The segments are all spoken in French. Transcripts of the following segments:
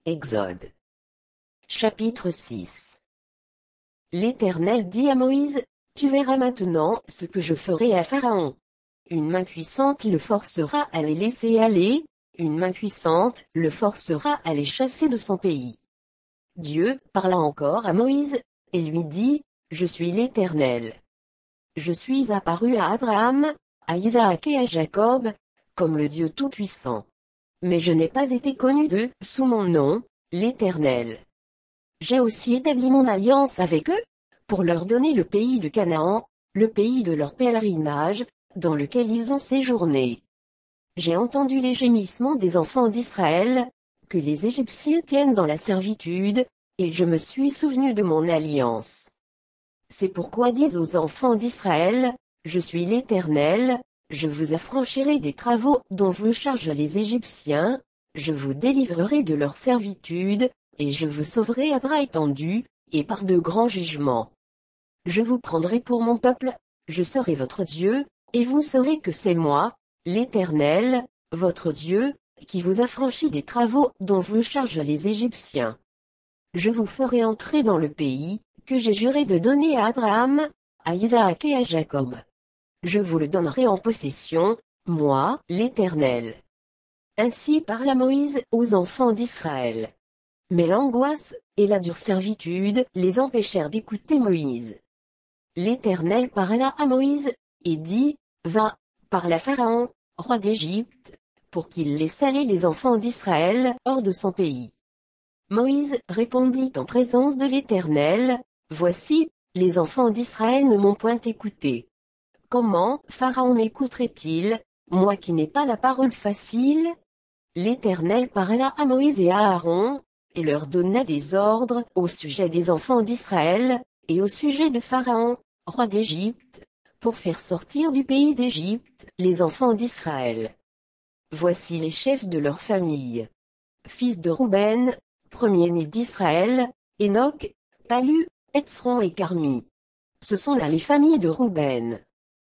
Exode. Chapitre 6. L'Éternel dit à Moïse, tu verras maintenant ce que je ferai à Pharaon. Une main puissante le forcera à les laisser aller, une main puissante le forcera à les chasser de son pays. Dieu parla encore à Moïse, et lui dit, je suis l'Éternel. Je suis apparu à Abraham, à Isaac et à Jacob, comme le Dieu Tout-Puissant. Mais je n'ai pas été connu d'eux sous mon nom, l'Éternel. J'ai aussi établi mon alliance avec eux, pour leur donner le pays de Canaan, le pays de leur pèlerinage, dans lequel ils ont séjourné. J'ai entendu les gémissements des enfants d'Israël, que les Égyptiens tiennent dans la servitude, et je me suis souvenu de mon alliance. C'est pourquoi dis aux enfants d'Israël, je suis l'Éternel, je vous affranchirai des travaux dont vous chargent les Égyptiens, je vous délivrerai de leur servitude, et je vous sauverai à bras étendus, et par de grands jugements. Je vous prendrai pour mon peuple, je serai votre Dieu, et vous saurez que c'est moi, l'Éternel, votre Dieu, qui vous affranchit des travaux dont vous chargent les Égyptiens. Je vous ferai entrer dans le pays, que j'ai juré de donner à Abraham, à Isaac et à Jacob. Je vous le donnerai en possession, moi, l'Éternel. Ainsi parla Moïse aux enfants d'Israël. Mais l'angoisse, et la dure servitude, les empêchèrent d'écouter Moïse. L'Éternel parla à Moïse, et dit, va, parle à Pharaon, roi d'Égypte, pour qu'il laisse aller les enfants d'Israël hors de son pays. Moïse répondit en présence de l'Éternel, voici, les enfants d'Israël ne m'ont point écouté. Comment Pharaon m'écouterait-il, moi qui n'ai pas la parole facile? L'Éternel parla à Moïse et à Aaron, et leur donna des ordres au sujet des enfants d'Israël, et au sujet de Pharaon, roi d'Égypte, pour faire sortir du pays d'Égypte les enfants d'Israël. Voici les chefs de leur famille. Fils de Rouben, premier-né d'Israël, Enoch, Palu, Hetzron et Carmi. Ce sont là les familles de Rouben.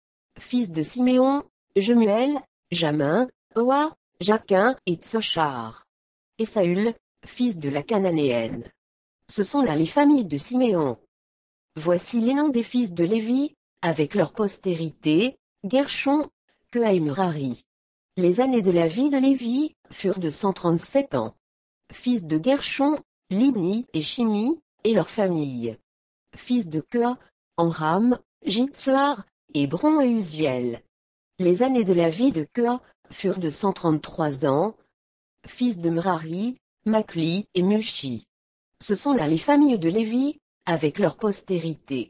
Fils de Siméon, Jemuel, Jamin, Oa, Jaquin et Tsochar. Et Saül, fils de la Cananéenne. Ce sont là les familles de Siméon. Voici les noms des fils de Lévi, avec leur postérité, Gershon, Keha et Merari. Les années de la vie de Lévi furent de 137 ans. Fils de Gershon, Libni et Shimi, et leurs familles. Fils de Keha, Amram, Jitsuar, Hébron et Uziel. Les années de la vie de Keha furent de 133 ans. Fils de Merari, Makli et Mushi. Ce sont là les familles de Lévi, avec leur postérité.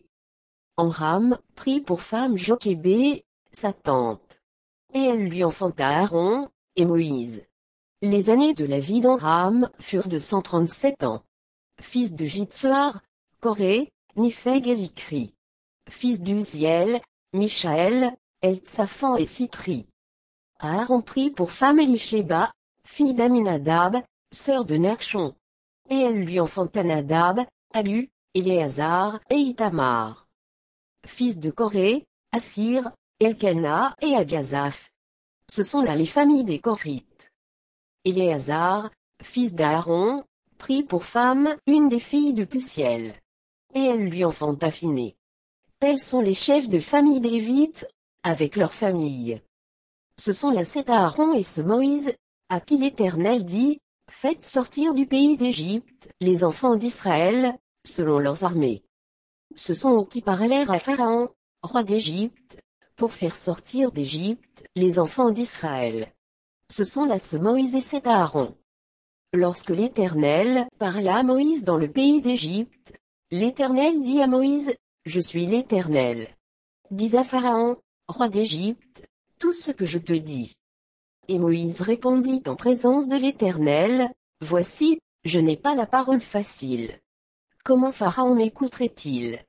Amram prit pour femme Jochébé, sa tante. Et elle lui enfanta Aaron, et Moïse. Les années de la vie d'Amram furent de 137 ans. Fils de Jitsuar, Coré, Nipheg et Zikri. Fils d'Uziel, Michaël, Eltsaphan et Sitri. Aaron prit pour femme Elisheba, fille d'Aminadab, sœur de Nachshon. Et elle lui enfanta Nadab, Alu, Éléazar et Itamar. Fils de Coré, Assir, Elkana et Abiasaph. Ce sont là les familles des Corites. Éléazar, fils d'Aaron, prit pour femme une des filles du Puciel. Et elle lui enfanta Phiné. Tels sont les chefs de famille des Lévites, avec leurs familles. Ce sont là cet Aaron et ce Moïse, à qui l'Éternel dit, faites sortir du pays d'Égypte les enfants d'Israël, selon leurs armées. Ce sont eux qui parlèrent à Pharaon, roi d'Égypte, pour faire sortir d'Égypte les enfants d'Israël. Ce sont là ce Moïse et cet Aaron. Lorsque l'Éternel parla à Moïse dans le pays d'Égypte, l'Éternel dit à Moïse, je suis l'Éternel. Dis à Pharaon, roi d'Égypte, tout ce que je te dis. Et Moïse répondit en présence de l'Éternel, voici, je n'ai pas la parole facile. Comment Pharaon m'écouterait-il?